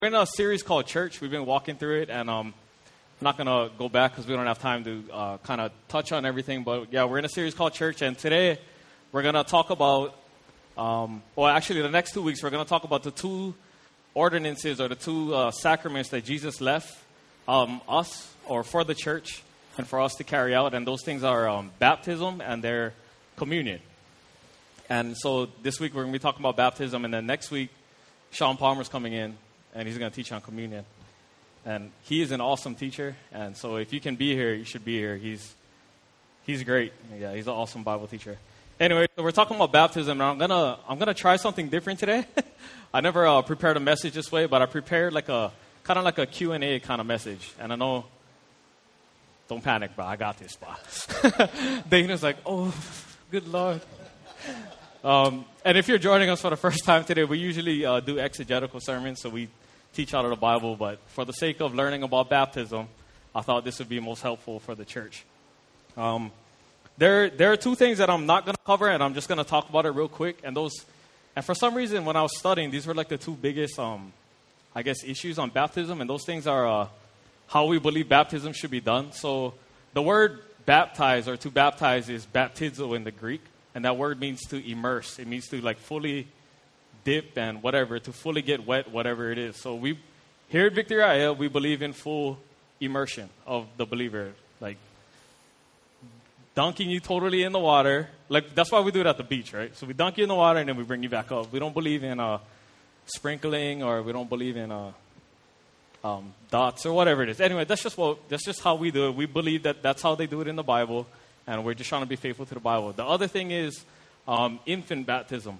We're in a series called Church. We've been walking through it, and I'm not going to go back because we don't have time to kind of touch on everything. But, yeah, we're in a series called Church, and today we're going to talk about, the next 2 weeks, we're going to talk about the two ordinances or the two sacraments that Jesus left us or for the church and for us to carry out. And those things are baptism and their communion. And so this week we're going to be talking about baptism, and then next week Sean Palmer's coming in, and he's going to teach on communion. And he is an awesome teacher, and so if you can be here, you should be here. He's great. Yeah, he's an awesome Bible teacher. Anyway, so we're talking about baptism, and I'm gonna try something different today. I never prepared a message this way, but I prepared like a Q&A kind of message. And I know, don't panic, bro. I got this, bro. Dana's like, oh, good Lord. And if you're joining us for the first time today, we usually do exegetical sermons, so we teach out of the Bible. But for the sake of learning about baptism, I thought this would be most helpful for the church. There are two things that I'm not going to cover, and I'm just going to talk about it real quick. And for some reason, when I was studying, these were like the two biggest, issues on baptism. And those things are how we believe baptism should be done. So the word baptize or to baptize is baptizo in the Greek. And that word means to immerse. It means to fully dip and whatever, to fully get wet, whatever it is. So we, here at Victory IL, we believe in full immersion of the believer. Like dunking you totally in the water. Like that's why we do it at the beach, right? So we dunk you in the water and then we bring you back up. We don't believe in sprinkling, or we don't believe in dots or whatever it is. Anyway, that's just how we do it. We believe that that's how they do it in the Bible. And we're just trying to be faithful to the Bible. The other thing is infant baptism.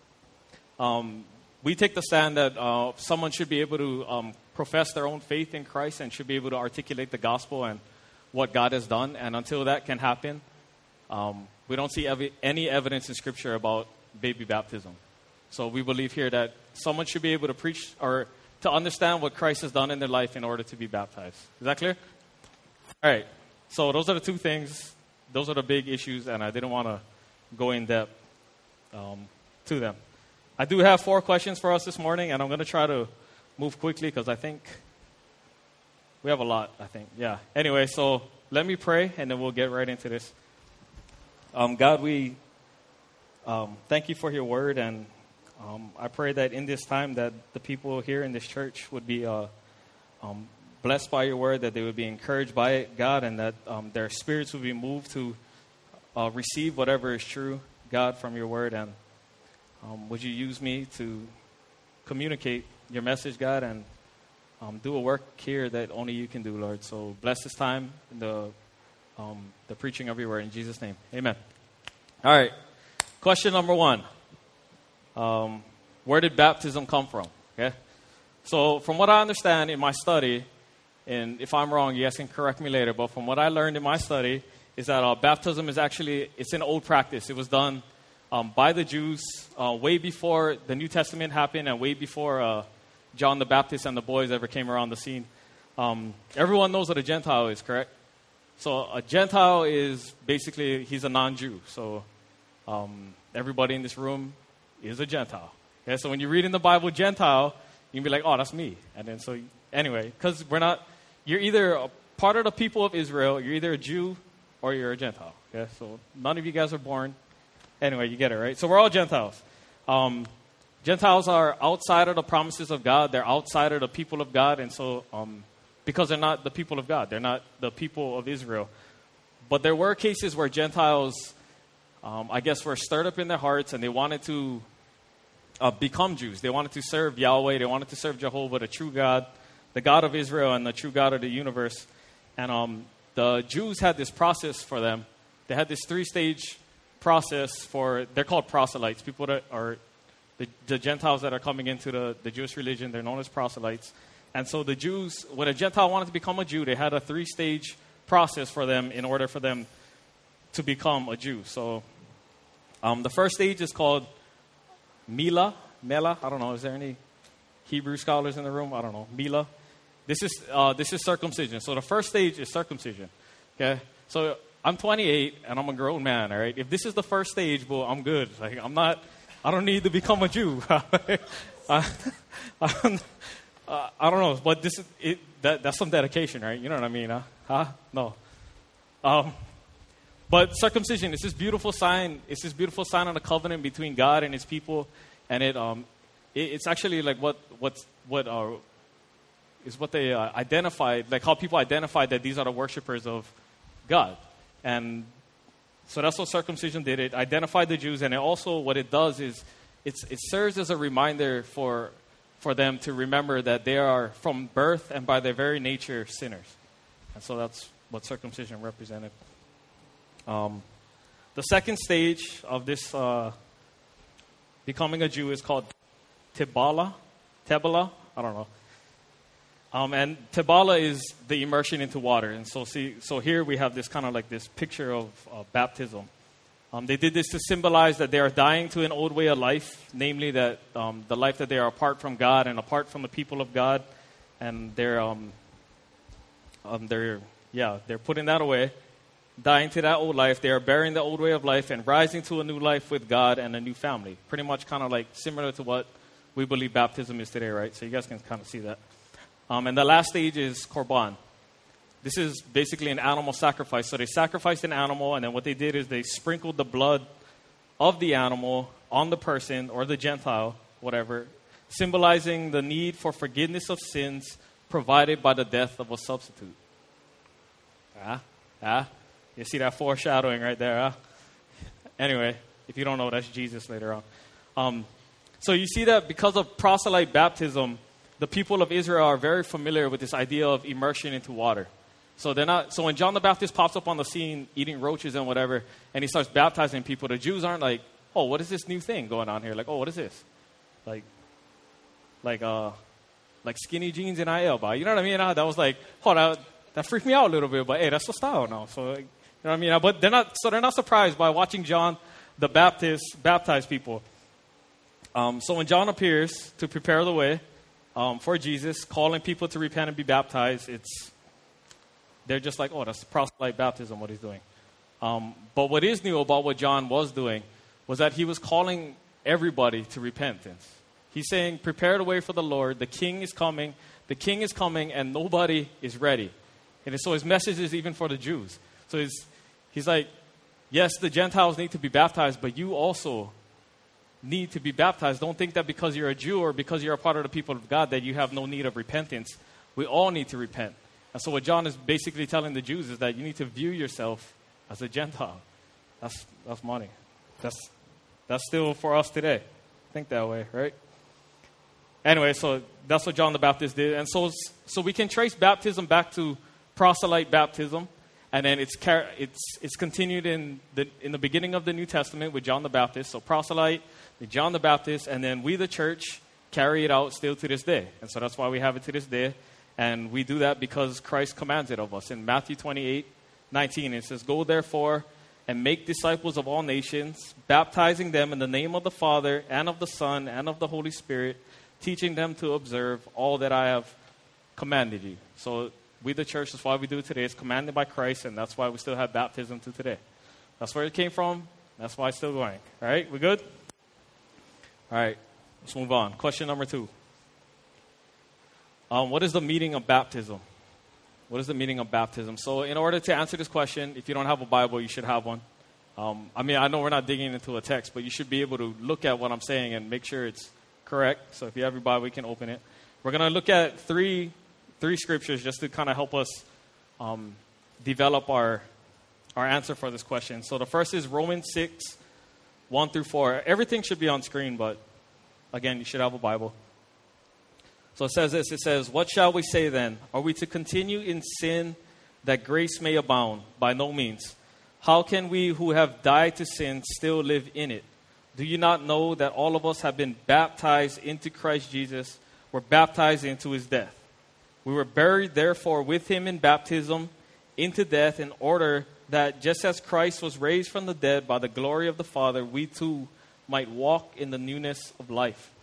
We take the stand that someone should be able to profess their own faith in Christ and should be able to articulate the gospel and what God has done. And until that can happen, we don't see any evidence in Scripture about baby baptism. So we believe here that someone should be able to preach or to understand what Christ has done in their life in order to be baptized. Is that clear? All right. So those are the two things. Those are the big issues, and I didn't want to go in depth to them. I do have 4 questions for us this morning, and I'm going to try to move quickly because I think we have a lot, Yeah. Anyway, so let me pray, and then we'll get right into this. God, we thank you for your word, and I pray that in this time that the people here in this church would be blessed by your word, that they would be encouraged by it, God, and that their spirits would be moved to receive whatever is true, God, from your word. And would you use me to communicate your message, God, and do a work here that only you can do, Lord. So bless this time, the preaching of your word. In Jesus' name, amen. All right. Question number 1. Where did baptism come from? Okay. So from what I understand in my study, and if I'm wrong, you guys can correct me later, but from what I learned in my study is that baptism is it's an old practice. It was done by the Jews way before the New Testament happened and way before John the Baptist and the boys ever came around the scene. Everyone knows what a Gentile is, correct? So a Gentile is basically, he's a non-Jew. So everybody in this room is a Gentile. Okay? So when you read in the Bible Gentile, you can be like, oh, that's me. And then so anyway, because you're either a part of the people of Israel, you're either a Jew or you're a Gentile. Okay? So none of you guys are born. Anyway, you get it, right? So we're all Gentiles. Gentiles are outside of the promises of God. They're outside of the people of God. And so because they're not the people of God, they're not the people of Israel. But there were cases where Gentiles, were stirred up in their hearts and they wanted to become Jews. They wanted to serve Yahweh. They wanted to serve Jehovah, the true God, the God of Israel and the true God of the universe. And the Jews had this process for them. They had this 3-stage process they're called proselytes. People that are the Gentiles that are coming into the Jewish religion, they're known as proselytes. And so the Jews, when a Gentile wanted to become a Jew, they had a 3-stage process for them in order for them to become a Jew. So the first stage is called Mela, I don't know. Is there any Hebrew scholars in the room? I don't know. Mela. This is circumcision. So the first stage is circumcision. Okay. So I'm 28 and I'm a grown man. All right. If this is the first stage, well, I'm good. Like I don't need to become a Jew. I don't know, but this is that's some dedication, right? You know what I mean? No. But circumcision is this beautiful sign. It's this beautiful sign of the covenant between God and His people, and it's actually like what they identified, like how people identified that these are the worshipers of God, and so that's what circumcision did. It identified the Jews, and it also what it does is it serves as a reminder for them to remember that they are from birth and by their very nature sinners, and so that's what circumcision represented. The second stage of this becoming a Jew is called Tebala. I don't know. And Tebala is the immersion into water. And so here we have this kind of like this picture of baptism. They did this to symbolize that they are dying to an old way of life, namely that the life that they are apart from God and apart from the people of God, and they're putting that away. Dying to that old life, they are burying the old way of life and rising to a new life with God and a new family. Pretty much kind of like similar to what we believe baptism is today, right? So you guys can kind of see that. And the last stage is Korban. This is basically an animal sacrifice. So they sacrificed an animal, and then what they did is they sprinkled the blood of the animal on the person or the Gentile, whatever, symbolizing the need for forgiveness of sins provided by the death of a substitute. You see that foreshadowing right there, huh? Anyway, if you don't know, that's Jesus later on. So you see that because of proselyte baptism, the people of Israel are very familiar with this idea of immersion into water. So So when John the Baptist pops up on the scene eating roaches and whatever, and he starts baptizing people, the Jews aren't like, oh, what is this new thing going on here? Like, oh, what is this? Like skinny jeans and IL, but you know what I mean? That was like, that freaked me out a little bit, but hey, that's the style now. So, you know what I mean? But they're not surprised by watching John the Baptist baptize people. So when John appears to prepare the way for Jesus, calling people to repent and be baptized, they're just like, oh, that's proselyte baptism, what he's doing. But what is new about what John was doing was that he was calling everybody to repentance. He's saying, prepare the way for the Lord. The King is coming. The King is coming, and nobody is ready. And so his message is even for the Jews. So he's like, yes, the Gentiles need to be baptized, but you also need to be baptized. Don't think that because you're a Jew or because you're a part of the people of God that you have no need of repentance. We all need to repent. And so what John is basically telling the Jews is that you need to view yourself as a Gentile. That's money. That's still for us today. Think that way, right? Anyway, so that's what John the Baptist did. And so we can trace baptism back to proselyte baptism, and then it's continued in the beginning of the New Testament with John the Baptist. So proselyte, John the Baptist, and then we, the church, carry it out still to this day. And so that's why we have it to this day. And we do that because Christ commands it of us. In Matthew 28:19, it says, "Go therefore and make disciples of all nations, baptizing them in the name of the Father and of the Son and of the Holy Spirit, teaching them to observe all that I have commanded you." So we, the church, that's why we do it today. It's commanded by Christ, and that's why we still have baptism to today. That's where it came from. That's why it's still going. All right, we good? All right, let's move on. Question number 2. What is the meaning of baptism? What is the meaning of baptism? So in order to answer this question, if you don't have a Bible, you should have one. I know we're not digging into a text, but you should be able to look at what I'm saying and make sure it's correct. So if you have your Bible, you can open it. We're going to look at three scriptures just to kind of help us develop our answer for this question. So the first is Romans 6:1-4. Everything should be on screen, but again, you should have a Bible. So it says this. It says, "What shall we say then? Are we to continue in sin that grace may abound? By no means. How can we who have died to sin still live in it? Do you not know that all of us have been baptized into Christ Jesus, were baptized into his death? We were buried, therefore, with him in baptism into death, in order that just as Christ was raised from the dead by the glory of the Father, we too might walk in the newness of life."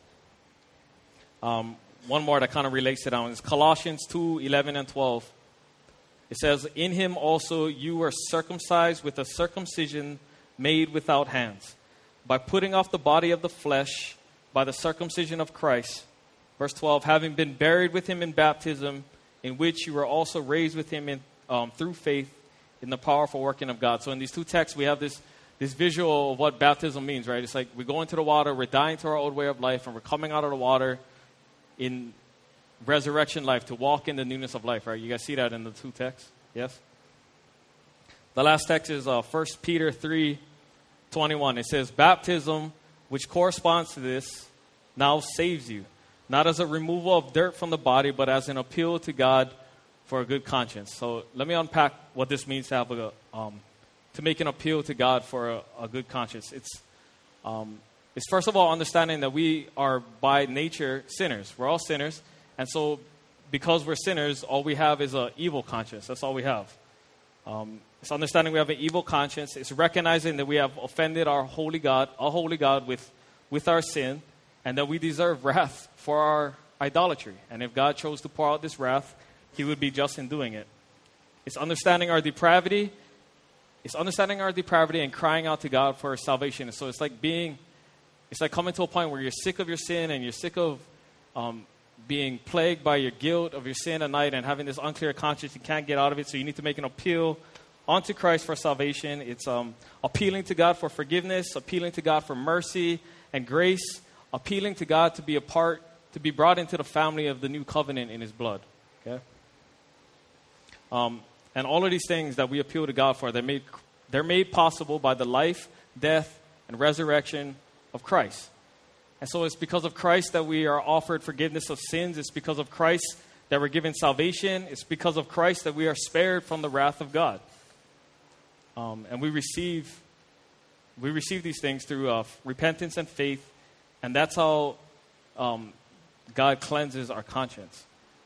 One more that kind of relates to that one is Colossians 2:11-12. It says, "In him also you were circumcised with a circumcision made without hands, by putting off the body of the flesh by the circumcision of Christ, Verse 12, having been buried with him in baptism, in which you were also raised with him through faith in the powerful working of God. So in these two texts, we have this visual of what baptism means, right? It's like we go into the water, we're dying to our old way of life, and we're coming out of the water in resurrection life to walk in the newness of life, right? You guys see that in the two texts? Yes? The last text is 1 Peter 3:21. It says, baptism, which corresponds to this, now saves you, not as a removal of dirt from the body, but as an appeal to God for a good conscience. So let me unpack what this means to have to make an appeal to God for a good conscience. It's first of all understanding that we are by nature sinners. We're all sinners. And so because we're sinners, all we have is an evil conscience. That's all we have. It's understanding we have an evil conscience. It's recognizing that we have offended our holy God with our sin, and that we deserve wrath for our idolatry. And if God chose to pour out this wrath, he would be just in doing it. It's understanding our depravity. It's understanding our depravity and crying out to God for salvation. So it's like coming to a point where you're sick of your sin and you're sick of being plagued by your guilt of your sin at night and having this unclear conscience. You can't get out of it, so you need to make an appeal onto Christ for salvation. It's appealing to God for forgiveness, appealing to God for mercy and grace, appealing to God to be be brought into the family of the new covenant in his blood. Okay? And all of these things that we appeal to God for, they're made possible by the life, death, and resurrection of Christ. And so it's because of Christ that we are offered forgiveness of sins. It's because of Christ that we're given salvation. It's because of Christ that we are spared from the wrath of God. And we receive these things through repentance and faith. And that's how God cleanses our conscience.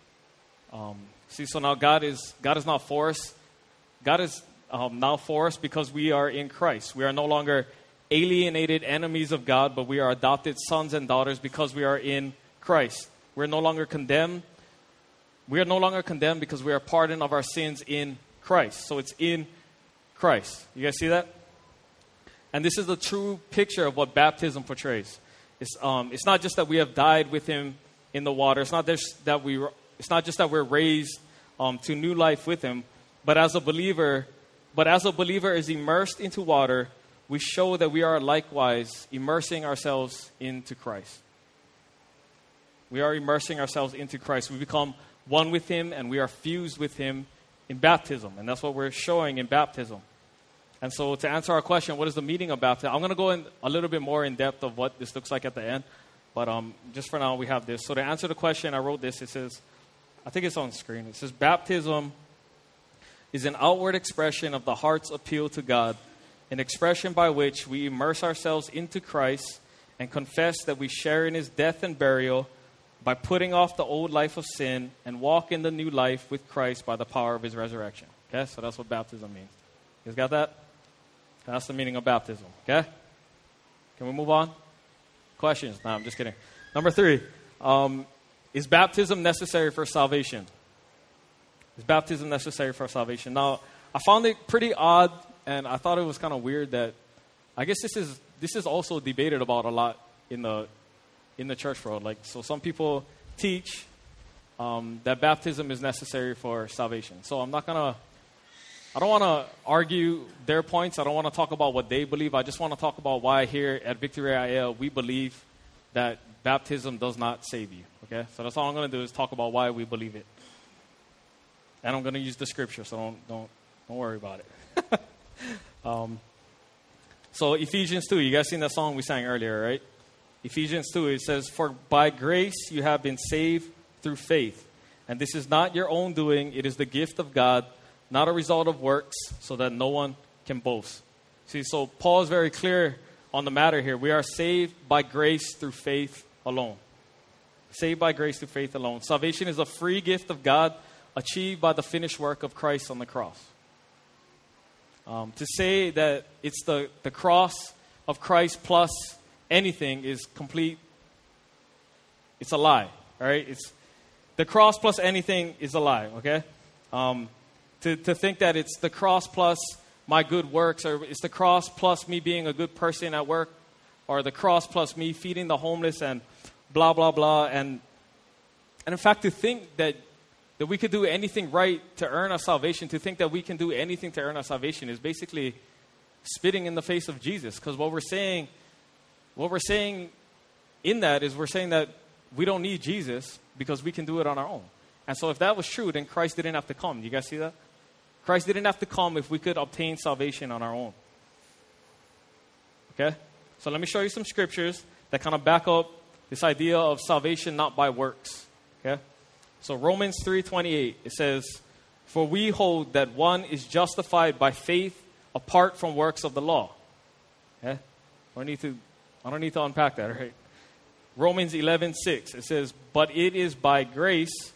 So now God is not for us. God is now for us because we are in Christ. We are no longer alienated enemies of God, but we are adopted sons and daughters because we are in Christ. We're no longer condemned. We are no longer condemned because we are pardoned of our sins in Christ. So it's in Christ. You guys see that? And this is the true picture of what baptism portrays. It's not just that we have died with him in the water. It's not just that we're raised to new life with him, but as a believer is immersed into water, we show that we are likewise immersing ourselves into Christ. We are immersing ourselves into Christ. We become one with him, and we are fused with him in baptism. And that's what we're showing in baptism. And so to answer our question, what is the meaning of baptism? I'm going to go in a little bit more in depth of what this looks like at the end. But just for now, we have this. So to answer the question, I wrote this. It says, I think it's on the screen. It says, baptism is an outward expression of the heart's appeal to God, an expression by which we immerse ourselves into Christ and confess that we share in his death and burial by putting off the old life of sin and walk in the new life with Christ by the power of his resurrection. Okay, so that's what baptism means. You guys got that? That's the meaning of baptism. Okay? Can we move on? Questions? No, I'm just kidding. Number 3, is baptism necessary for salvation? Is baptism necessary for salvation? Now, I found it pretty odd, and I thought it was kind of weird that, I guess this is also debated about a lot in the church world. Like, so some people teach that baptism is necessary for salvation. So I don't want to argue their points. I don't want to talk about what they believe. I just want to talk about why here at Victory IL we believe that baptism does not save you. Okay? So that's all I'm going to do is talk about why we believe it. And I'm going to use the scripture, so don't worry about it. So Ephesians 2, you guys seen that song we sang earlier, right? Ephesians 2, it says, "For by grace you have been saved through faith. And this is not your own doing, it is the gift of God, not a result of works, so that no one can boast." See, so Paul is very clear on the matter here. We are saved by grace through faith alone. Saved by grace through faith alone. Salvation is a free gift of God achieved by the finished work of Christ on the cross. To say that it's the cross of Christ plus anything is complete. It's a lie, all right? It's the cross plus anything is a lie, okay? To think that it's the cross plus my good works, or it's the cross plus me being a good person at work, or the cross plus me feeding the homeless and blah, blah, blah. And And in fact, to think that we could do anything right to earn our salvation, to think that we can do anything to earn our salvation is basically spitting in the face of Jesus. Because what we're saying in that is we're saying that we don't need Jesus because we can do it on our own. And so if that was true, then Christ didn't have to come. Do you guys see that? Christ didn't have to come if we could obtain salvation on our own. Okay? So let me show you some scriptures that kind of back up this idea of salvation not by works. Okay? So Romans 3:28, it says, "For we hold that one is justified by faith apart from works of the law." Okay? I don't need to unpack that, right? Romans 11:6, it says, But if it is by grace,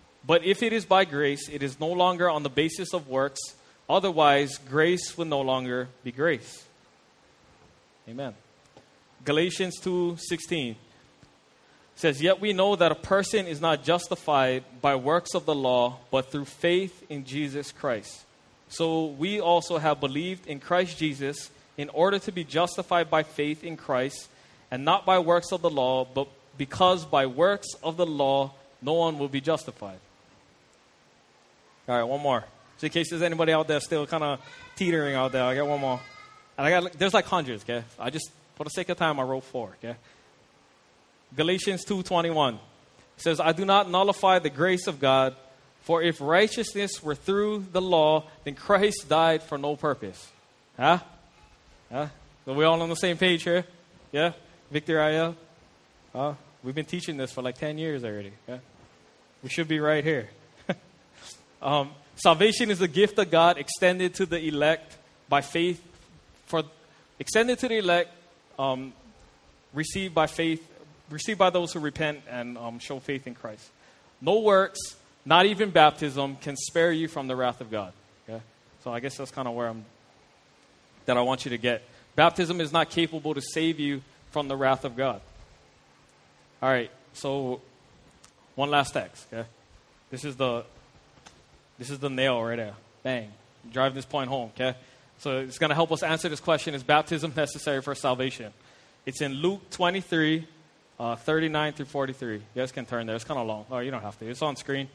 it is no longer on the basis of works. Otherwise, grace will no longer be grace." Amen. Galatians 2:16 says, "Yet we know that a person is not justified by works of the law, but through faith in Jesus Christ. So we also have believed in Christ Jesus in order to be justified by faith in Christ, and not by works of the law, but because by works of the law no one will be justified." All right, one more. So in case there's anybody out there still kind of teetering out there, I got one more. And there's like hundreds, okay? I just, for the sake of time, I wrote 4, okay? Galatians 2:21 says, "I do not nullify the grace of God, for if righteousness were through the law, then Christ died for no purpose." Huh? Are we all on the same page here? Yeah? Victor Ayel? We've been teaching this for like 10 years already. Yeah? We should be right here. Salvation is a gift of God extended to the elect by faith. Extended to the elect, received by faith, received by those who repent and show faith in Christ. No works, not even baptism, can spare you from the wrath of God. Okay? So I guess that's kind of where I want you to get. Baptism is not capable to save you from the wrath of God. All right, so one last text. Okay, this is the nail right there. Bang, drive this point home. Okay, so it's going to help us answer this question: is baptism necessary for salvation? It's in Luke 23, 39 through 43. You guys can turn there. It's kind of long. Oh, you don't have to. It's on screen.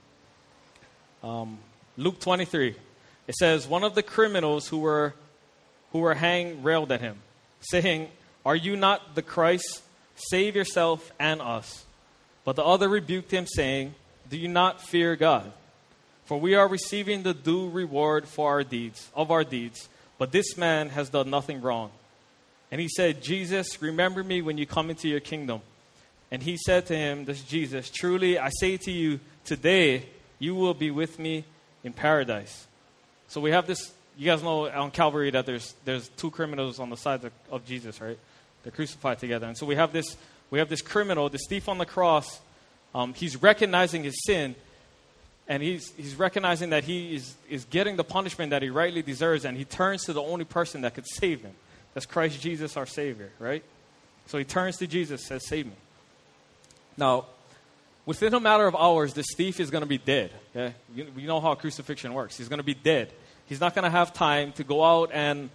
Luke 23. It says, "One of the criminals who were hanged railed at him, saying, 'Are you not the Christ? Save yourself and us.' But the other rebuked him, saying, 'Do you not fear God? For we are receiving the due reward for our deeds. But this man has done nothing wrong.' And he said, 'Jesus, remember me when you come into your kingdom.' And he said to him," this is Jesus, "'Truly I say to you, today you will be with me in paradise.'" So we have this. You guys know on Calvary that there's 2 criminals on the side of Jesus, right? They're crucified together. And so we have this criminal, this thief on the cross. He's recognizing his sin, and he's recognizing that he is getting the punishment that he rightly deserves, and he turns to the only person that could save him. That's Christ Jesus, our Savior, right? So he turns to Jesus, says, "Save me." Now, within a matter of hours, this thief is going to be dead. Okay? You know how crucifixion works. He's going to be dead. He's not going to have time to go out and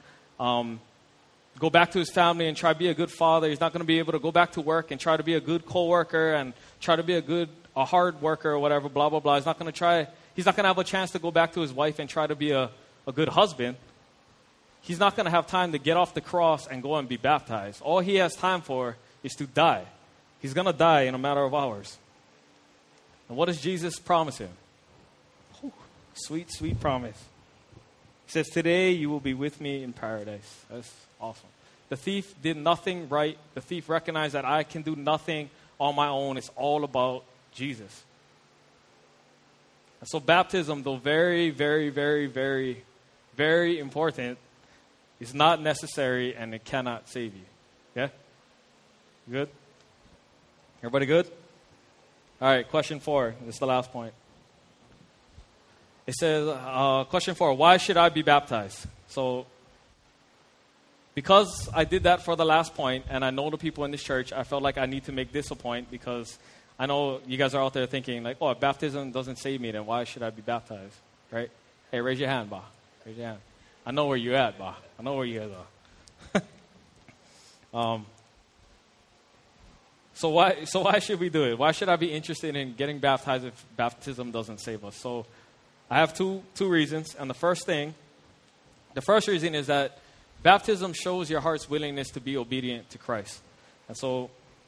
go back to his family and try to be a good father. He's not going to be able to go back to work and try to be a good coworker and try to be a hard worker or whatever, blah, blah, blah. He's not going to have a chance to go back to his wife and try to be a good husband. He's not going to have time to get off the cross and go and be baptized. All he has time for is to die. He's going to die in a matter of hours. And what does Jesus promise him? Whew, sweet, sweet promise. He says, "Today you will be with me in paradise." That's awesome. The thief did nothing right. The thief recognized that I can do nothing on my own. It's all about Jesus. And so baptism, though very, very, very, very, very important, is not necessary and it cannot save you. Okay? Good? Everybody good? All right, question 4. This is the last point. It says, question 4, why should I be baptized? So, because I did that for the last point, and I know the people in this church, I felt like I need to make this a point because I know you guys are out there thinking, like, if baptism doesn't save me, then why should I be baptized? Right? Hey, raise your hand, Ba. Raise your hand. I know where you're at, Ba. I know where you're at, though. So why should we do it? Why should I be interested in getting baptized if baptism doesn't save us? So I have two reasons. And the first reason is that baptism shows your heart's willingness to be obedient to Christ. And so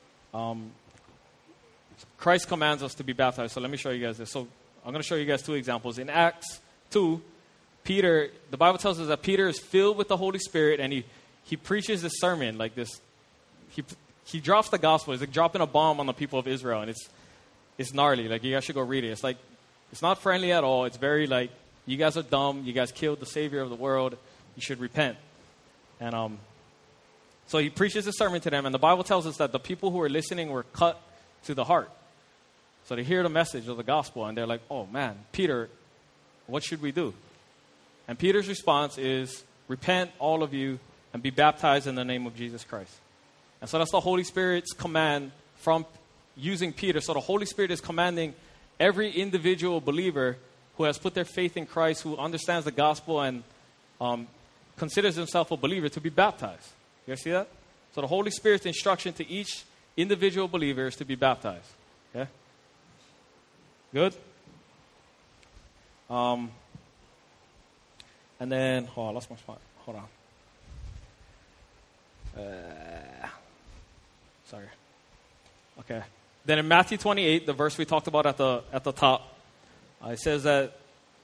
Christ commands us to be baptized. So let me show you guys this. So I'm going to show you guys two examples. In Acts 2, Peter, the Bible tells us that Peter is filled with the Holy Spirit, and he preaches this sermon like this. He drops the gospel. It's like dropping a bomb on the people of Israel, and it's gnarly. Like, you guys should go read it. It's not friendly at all. It's very like, you guys are dumb. You guys killed the Savior of the world. You should repent. And so he preaches this sermon to them, and the Bible tells us that the people who were listening were cut to the heart. So they hear the message of the gospel, and they're like, oh man, Peter, what should we do? And Peter's response is, repent, all of you, and be baptized in the name of Jesus Christ. And so that's the Holy Spirit's command from using Peter. So the Holy Spirit is commanding every individual believer who has put their faith in Christ, who understands the gospel and considers himself a believer, to be baptized. You guys see that? So the Holy Spirit's instruction to each individual believer is to be baptized. Okay? Good? And then, I lost my spot. Hold on. Sorry. Okay. Then in Matthew 28, the verse we talked about at the top, it says that,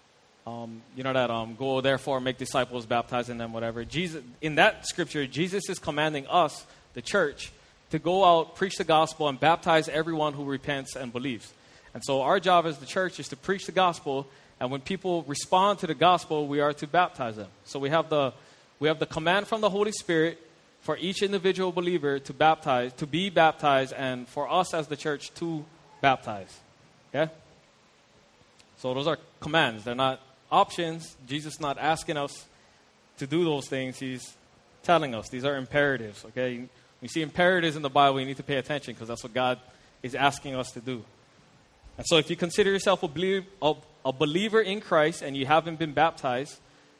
go therefore make disciples, baptizing them, whatever. Jesus, in that scripture, Jesus is commanding us, the church, to go out, preach the gospel, and baptize everyone who repents and believes. And so our job as the church is to preach the gospel, and when people respond to the gospel, we are to baptize them. So we have the command from the Holy Spirit for each individual believer to baptize, to be baptized, and for us as the church to baptize. Okay? So those are commands. They're not options. Jesus is not asking us to do those things. He's telling us. These are imperatives. Okay? When you see imperatives in the Bible, you need to pay attention, because that's what God is asking us to do. And so if you consider yourself a believer in Christ and you haven't been baptized,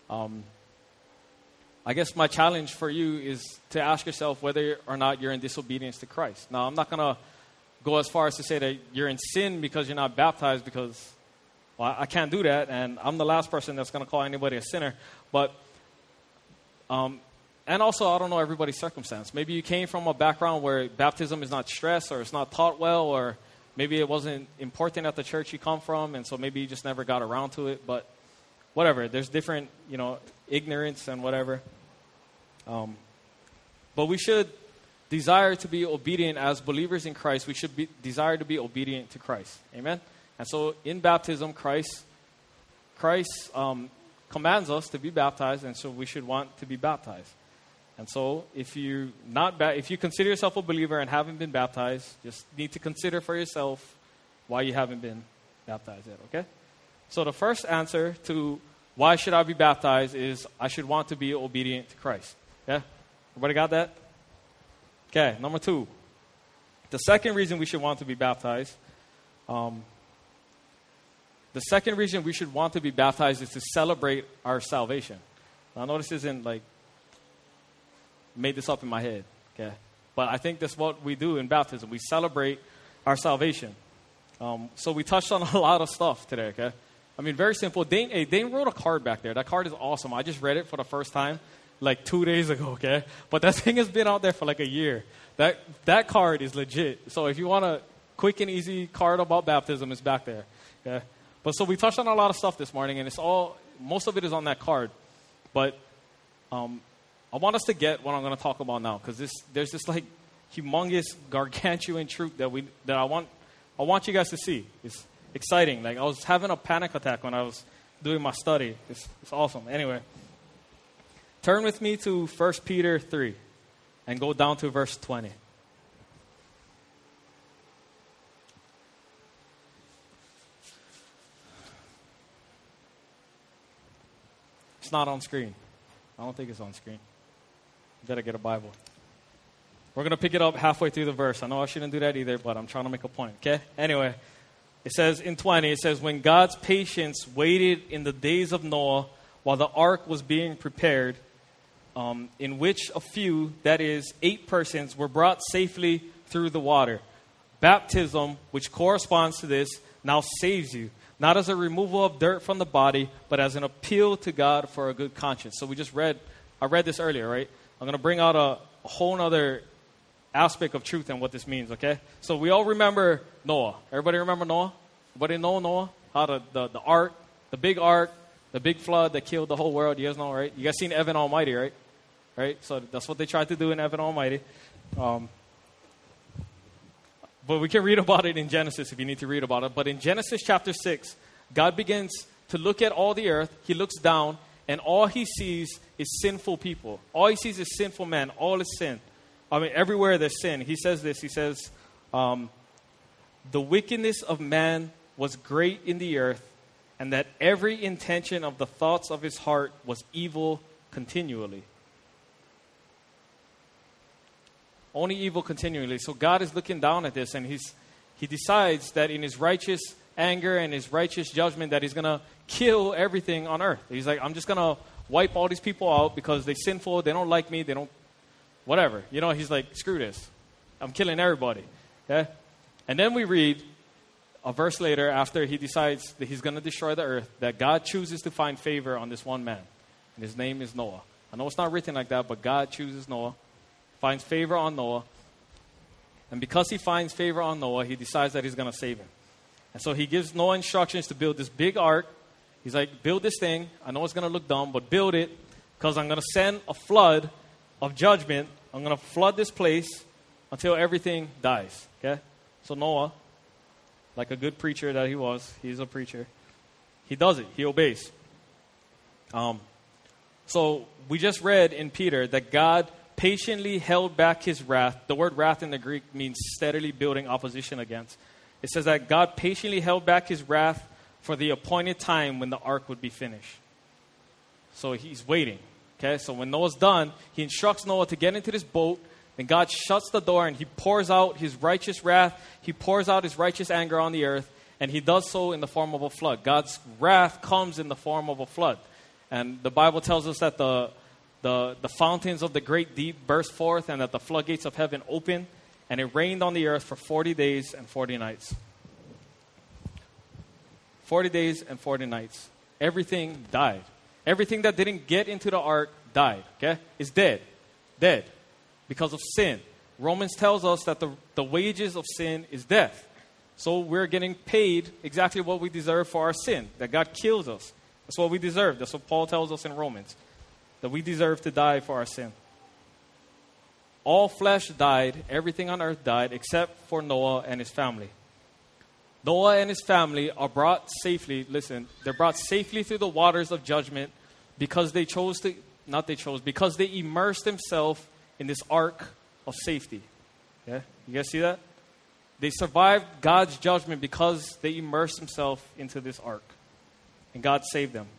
I guess my challenge for you is to ask yourself whether or not you're in disobedience to Christ. Now, I'm not going to go as far as to say that you're in sin because you're not baptized, because, well, I can't do that, and I'm the last person that's going to call anybody a sinner. But, and also, I don't know everybody's circumstance. Maybe you came from a background where baptism is not stressed, or it's not taught well, or maybe it wasn't important at the church you come from, and so maybe you just never got around to it. But whatever, there's different, ignorance and whatever. But we should desire to be obedient as believers in Christ. We should desire to be obedient to Christ. Amen? And so in baptism, Christ commands us to be baptized, and so we should want to be baptized. And so if you consider yourself a believer and haven't been baptized, just need to consider for yourself why you haven't been baptized yet, okay? So the first answer to why should I be baptized is I should want to be obedient to Christ. Yeah? Everybody got that? Okay, number 2. The second reason we should want to be baptized, is to celebrate our salvation. Now, I know this isn't made this up in my head, okay? But I think that's what we do in baptism. We celebrate our salvation. So we touched on a lot of stuff today, okay? I mean, very simple. Dane wrote a card back there. That card is awesome. I just read it for the first time 2 days ago, okay? But that thing has been out there for a year. That card is legit. So if you want a quick and easy card about baptism, it's back there, okay? But so we touched on a lot of stuff this morning, and most of it is on that card. But I want us to get what I'm going to talk about now, because there's this humongous, gargantuan truth that I want you guys to see. It's exciting. I was having a panic attack when I was doing my study. It's awesome. Anyway, turn with me to 1 Peter 3 and go down to verse 20. It's not on screen. I don't think it's on screen. You better get a Bible. We're going to pick it up halfway through the verse. I know I shouldn't do that either, but I'm trying to make a point, okay? Anyway, it says in 20, it says, when God's patience waited in the days of Noah while the ark was being prepared, in which a few, that is 8 persons, were brought safely through the water. Baptism, which corresponds to this, now saves you, not as a removal of dirt from the body, but as an appeal to God for a good conscience. So I read this earlier, right? I'm going to bring out a whole other aspect of truth and what this means, okay? So we all remember Noah. Everybody remember Noah? Everybody know Noah? How the ark, the big flood that killed the whole world. You guys know, right? You guys seen Evan Almighty, right? Right? So that's what they tried to do in Evan Almighty. But we can read about it in Genesis if you need to read about it. But in Genesis chapter 6, God begins to look at all the earth. He looks down, and all he sees is sinful people. All he sees is sinful men. All is sin. I mean, everywhere there's sin. He says this. He says, the wickedness of man was great in the earth, and that every intention of the thoughts of his heart was evil continually. Only evil continually. So God is looking down at this, and he decides that in his righteous anger and his righteous judgment that he's going to kill everything on earth. He's like, I'm just going to wipe all these people out because they're sinful, they don't like me, they don't, whatever. You know, he's like, screw this. I'm killing everybody. Okay? And then we read a verse later after he decides that he's going to destroy the earth, that God chooses to find favor on this one man. And his name is Noah. I know it's not written like that, but God chooses Noah. Finds favor on Noah. And because he finds favor on Noah, he decides that he's going to save him. And so he gives Noah instructions to build this big ark. He's like, build this thing. I know it's going to look dumb, but build it because I'm going to send a flood of judgment. I'm going to flood this place until everything dies. Okay? So Noah, like a good preacher that he was, he's a preacher. He does it. He obeys. So we just read in Peter that God patiently held back his wrath. The word wrath in the Greek means steadily building opposition against. It says that God patiently held back his wrath for the appointed time when the ark would be finished. So he's waiting. Okay, so when Noah's done, he instructs Noah to get into this boat. Then God shuts the door and he pours out his righteous wrath. He pours out his righteous anger on the earth. And he does so in the form of a flood. God's wrath comes in the form of a flood. And the Bible tells us that the fountains of the great deep burst forth and that the floodgates of heaven open, and it rained on the earth for 40 days and 40 nights. 40 days and 40 nights. Everything died. Everything that didn't get into the ark died. Okay? It's dead. Dead. Because of sin. Romans tells us that the wages of sin is death. So we're getting paid exactly what we deserve for our sin. That God kills us. That's what we deserve. That's what Paul tells us in Romans. That we deserve to die for our sin. All flesh died, everything on earth died, except for Noah and his family. Noah and his family are brought safely, they're brought safely through the waters of judgment because because they immersed themselves in this ark of safety. Yeah? You guys see that? They survived God's judgment because they immersed themselves into this ark. And God saved them.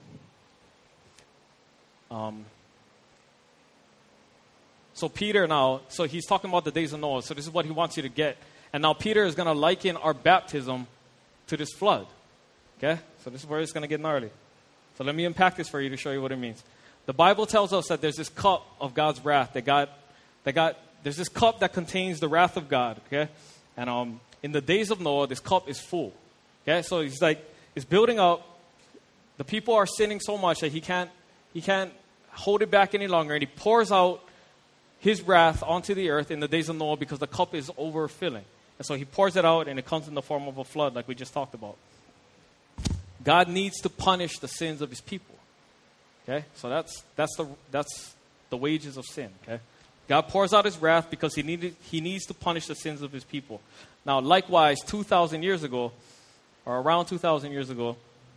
So Peter now, so he's talking about the days of Noah. So this is what he wants you to get. And now Peter is going to liken our baptism to this flood. Okay? So this is where it's going to get gnarly. So let me unpack this for you to show you what it means. The Bible tells us that there's this cup of God's wrath there's this cup that contains the wrath of God. Okay? And in the days of Noah, this cup is full. Okay? So he's like, it's building up. The people are sinning so much that he can't hold it back any longer. And he pours out his wrath onto the earth in the days of Noah because the cup is overfilling. And so he pours it out and it comes in the form of a flood like we just talked about. God needs to punish the sins of his people. Okay? So that's the wages of sin. Okay? God pours out his wrath because he needs to punish the sins of his people. Now, likewise, 2,000 years ago, or around 2,000 years ago,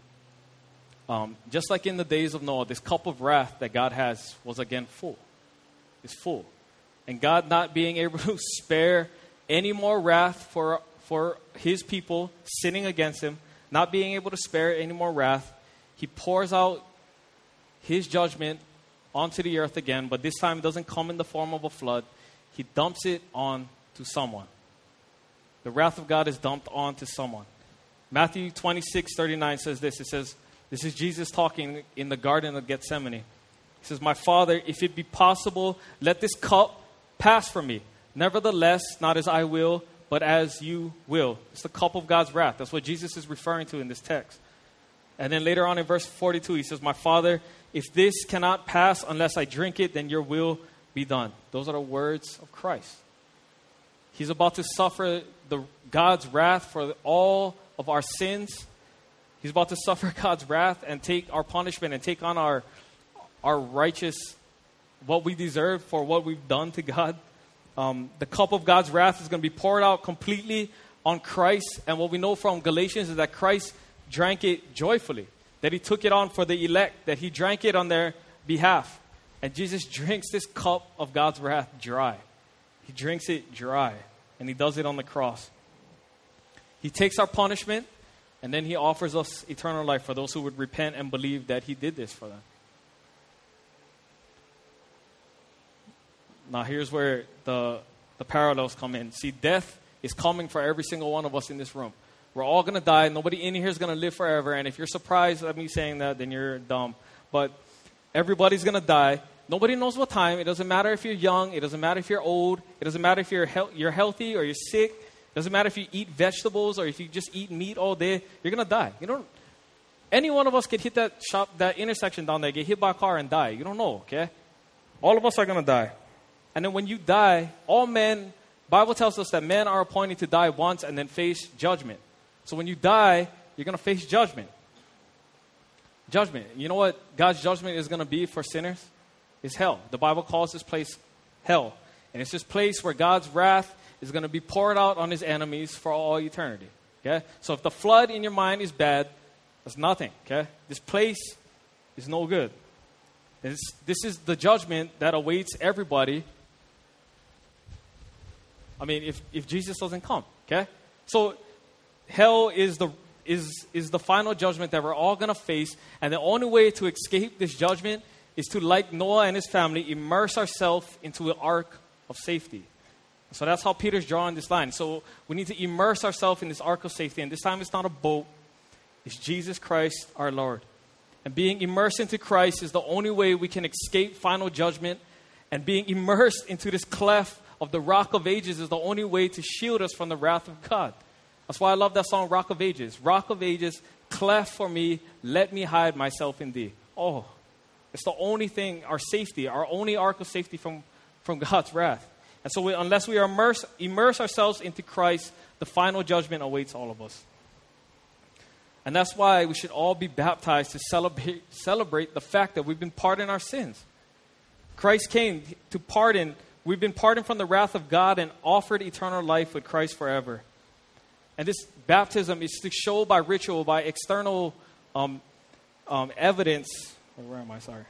just like in the days of Noah, this cup of wrath that God has was again full. It's full. And God not being able to spare any more wrath for his people sinning against him, not being able to spare any more wrath, he pours out his judgment onto the earth again, but this time it doesn't come in the form of a flood. He dumps it on to someone. The wrath of God is dumped onto someone. Matthew 26:39 says this. It says, this is Jesus talking in the Garden of Gethsemane. He says, my Father, if it be possible, let this cup pass from me. Nevertheless, not as I will, but as you will. It's the cup of God's wrath. That's what Jesus is referring to in this text. And then later on in verse 42, he says, my Father, if this cannot pass unless I drink it, then your will be done. Those are the words of Christ. He's about to suffer God's wrath for all of our sins. He's about to suffer God's wrath and take our punishment and take on our righteous, what we deserve for what we've done to God. The cup of God's wrath is going to be poured out completely on Christ. And what we know from Galatians is that Christ drank it joyfully, that he took it on for the elect, that he drank it on their behalf. And Jesus drinks this cup of God's wrath dry. He drinks it dry, and he does it on the cross. He takes our punishment, and then he offers us eternal life for those who would repent and believe that he did this for them. Now here's where the parallels come in. See, death is coming for every single one of us in this room. We're all going to die. Nobody in here is going to live forever. And if you're surprised at me saying that, then you're dumb. But everybody's going to die. Nobody knows what time. It doesn't matter if you're young. It doesn't matter if you're old. It doesn't matter if you're healthy or you're sick. It doesn't matter if you eat vegetables or if you just eat meat all day. You're going to die. Any one of us could hit that intersection down there, get hit by a car and die. You don't know, okay? All of us are going to die. And then when you die, all men, Bible tells us that men are appointed to die once and then face judgment. So when you die, you're going to face judgment. Judgment. You know what God's judgment is going to be for sinners? It's hell. The Bible calls this place hell. And it's this place where God's wrath is going to be poured out on his enemies for all eternity. Okay? So if the flood in your mind is bad, that's nothing. Okay? This place is no good. This is the judgment that awaits everybody. I mean, if Jesus doesn't come. Okay? So hell is the final judgment that we're all going to face. And the only way to escape this judgment is to, like Noah and his family, immerse ourselves into an ark of safety. So that's how Peter's drawing this line. So we need to immerse ourselves in this ark of safety. And this time it's not a boat. It's Jesus Christ our Lord. And being immersed into Christ is the only way we can escape final judgment. And being immersed into this cleft of the Rock of Ages is the only way to shield us from the wrath of God. That's why I love that song, Rock of Ages. Rock of Ages, cleft for me, let me hide myself in thee. Oh, it's the only thing, our safety, our only ark of safety from God's wrath. And so unless we immerse ourselves into Christ, the final judgment awaits all of us. And that's why we should all be baptized to celebrate the fact that we've been pardoned our sins. Christ came to pardon. We've been pardoned from the wrath of God and offered eternal life with Christ forever. And this baptism is to show by ritual, by external evidence. Where am I? Sorry.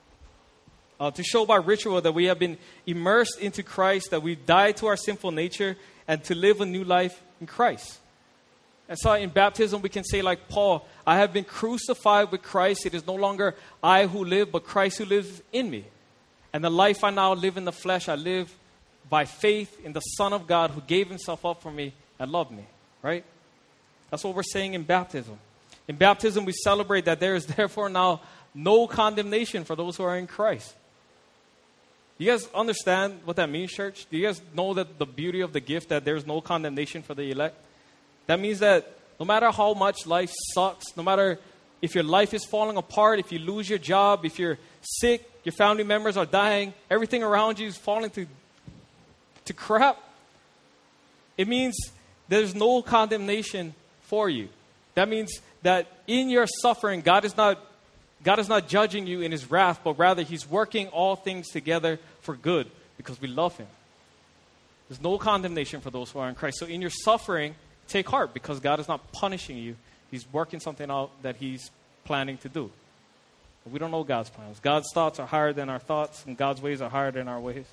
To show by ritual that we have been immersed into Christ, that we've died to our sinful nature, and to live a new life in Christ. And so in baptism, we can say like Paul, I have been crucified with Christ. It is no longer I who live, but Christ who lives in me. And the life I now live in the flesh, I live by faith in the Son of God who gave himself up for me and loved me. Right? That's what we're saying in baptism. In baptism, we celebrate that there is therefore now no condemnation for those who are in Christ. You guys understand what that means, church? Do you guys know that the beauty of the gift that there's no condemnation for the elect? That means that no matter how much life sucks, no matter if your life is falling apart, if you lose your job, if you're sick, your family members are dying, everything around you is falling to crap, it means there's no condemnation for you. That means that in your suffering, God is not judging you in his wrath, but rather he's working all things together for good because we love him. There's no condemnation for those who are in Christ. So in your suffering, take heart because God is not punishing you. He's working something out that he's planning to do. But we don't know God's plans. God's thoughts are higher than our thoughts, and God's ways are higher than our ways.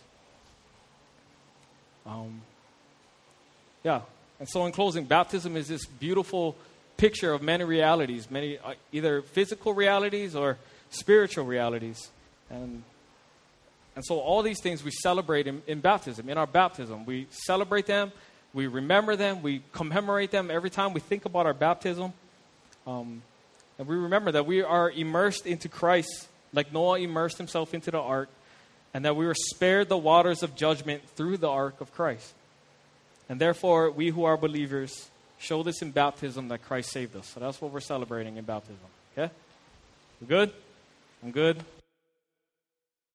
And so in closing, baptism is this beautiful picture of many realities, many either physical realities or spiritual realities. And so all these things we celebrate in baptism, in our baptism. We celebrate them, we remember them, we commemorate them every time we think about our baptism. And we remember that we are immersed into Christ like Noah immersed himself into the ark, and that we were spared the waters of judgment through the ark of Christ. And therefore, we who are believers show this in baptism that Christ saved us. So that's what we're celebrating in baptism. Okay? We good? I'm good?